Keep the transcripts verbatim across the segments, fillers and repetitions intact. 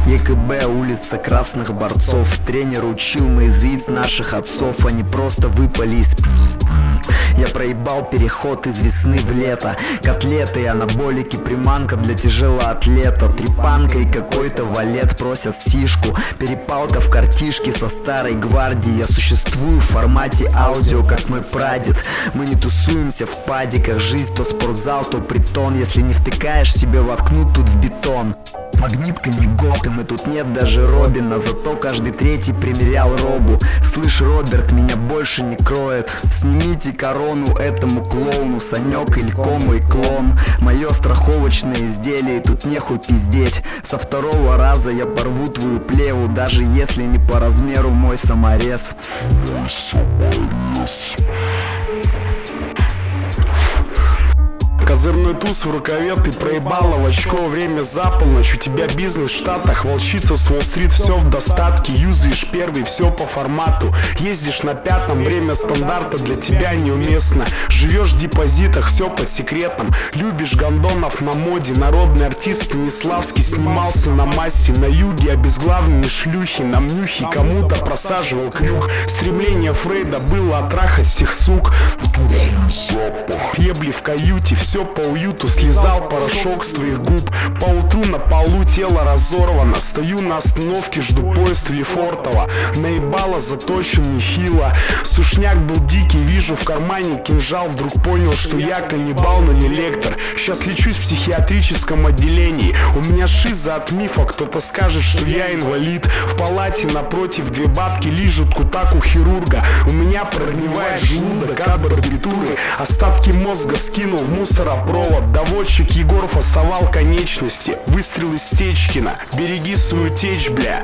ЕКБ, улица красных борцов. Тренер учил моих яиц наших отцов. Они просто выпали из пи***. Я проебал переход из весны в лето. Котлеты, анаболики, приманка для тяжелоатлета. Трепанка и какой-то валет просят сишку. Перепалка в картишке со старой гвардией. Я существую в формате аудио, как мой прадед. Мы не тусуемся в падиках. Жизнь то спортзал, то притон. Если не втыкаешь, тебе воткнут тут в бетон. Магнитка не Готэм, и тут нет даже Робина. Зато каждый третий примерял робу. Слышь, Роберт, меня больше не кроет. Снимите корону этому клоуну. Санек Илько мой клон. Мое страховочное изделие, тут нехуй пиздеть. Со второго раза я порву твою плеву, даже если не по размеру мой саморез. Мой саморез. Козырной туз в рукаве, ты проебала в очко. Время за полночь, у тебя бизнес в Штатах. Волчица с Уолл-стрит, все в достатке. Юзаешь первый, все по формату. Ездишь на пятом, время стандарта для тебя неуместно. Живешь в депозитах, все под секретом. Любишь гондонов на моде. Народный артист Станиславский снимался на массе. На юге обезглавленные шлюхи. На мнюхе кому-то просаживал крюк. Стремление Фрейда было оттрахать всех сук. Ебли в каюте, все по уюту. Слезал порошок с твоих губ. По утру на полу тело разорвано. Стою на остановке, жду поезд в Лефортово. Наебало заточен нехило. Сушняк был дикий, вижу в кармане кинжал. Вдруг понял, что я каннибал, но не лектор. Сейчас лечусь в психиатрическом отделении. У меня шиза от мифа, кто-то скажет, что я инвалид. В палате напротив две бабки лижут кутак у хирурга. У меня прогнивает желудок от барбитуры. Остатки мозга скинул в мусоропровод. Доводчик Егор фасовал конечности. Выстрел из Стечкина. Береги свою течь, бля.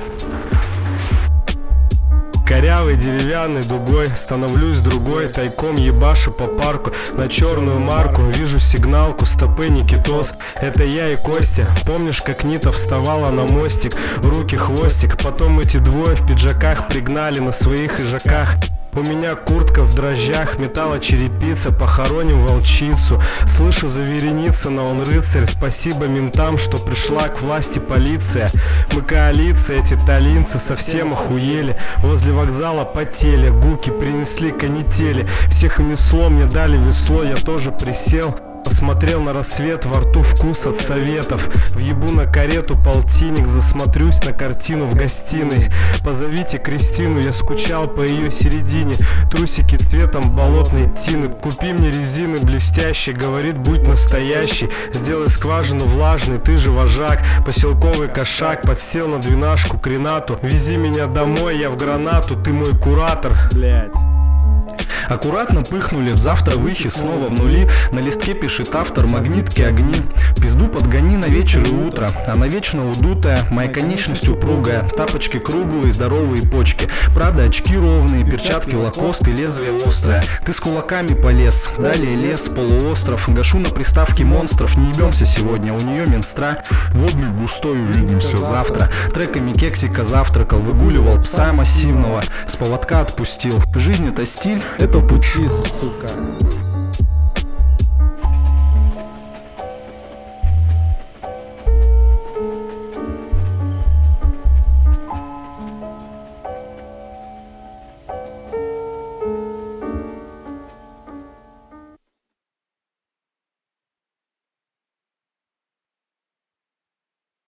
Корявой деревянной дугой становлюсь другой. Тайком ебашу по парку на черную марку. Вижу сигналку, стопы Никитос. Это я и Костя. Помнишь, как Нита вставала на мостик? Руки хвостик. Потом эти двое в пиджаках пригнали на своих ижаках. У меня куртка в дрожжах, металлочерепица, похороним волчицу. Слышу за Вереницына, он рыцарь. Спасибо ментам, что пришла к власти полиция. Мы коалиция, эти талинцы совсем охуели. Возле вокзала потели, гуки принесли канители. Всех унесло, мне дали весло, я тоже присел. Посмотрел на рассвет, во рту вкус от советов. Въебу на карету полтинник, засмотрюсь на картину в гостиной. Позовите Кристину, я скучал по ее середине. Трусики цветом болотной тины. Купи мне резины блестящие, говорит, будь настоящий. Сделай скважину влажной, ты же вожак. Поселковый кошак, подсел на двенашку к Ренату. Вези меня домой, я в гранату, ты мой куратор. Блять. Аккуратно пыхнули, в завтра выхи снова в нули. На листке пишет автор, магнитки, огни. Пизду подгони на вечер и утро. Она вечно удутая, моя конечность упругая. Тапочки круглые, здоровые почки. Правда, очки ровные, перчатки лакосты, лезвие острое. Ты с кулаками полез, далее лес, полуостров. Гашу на приставке монстров, не ебемся сегодня, у нее менстра. Водный густой, увидимся завтра. Треками кексика завтракал, выгуливал пса массивного. С поводка отпустил. Жизнь это стиль, это пути, сука.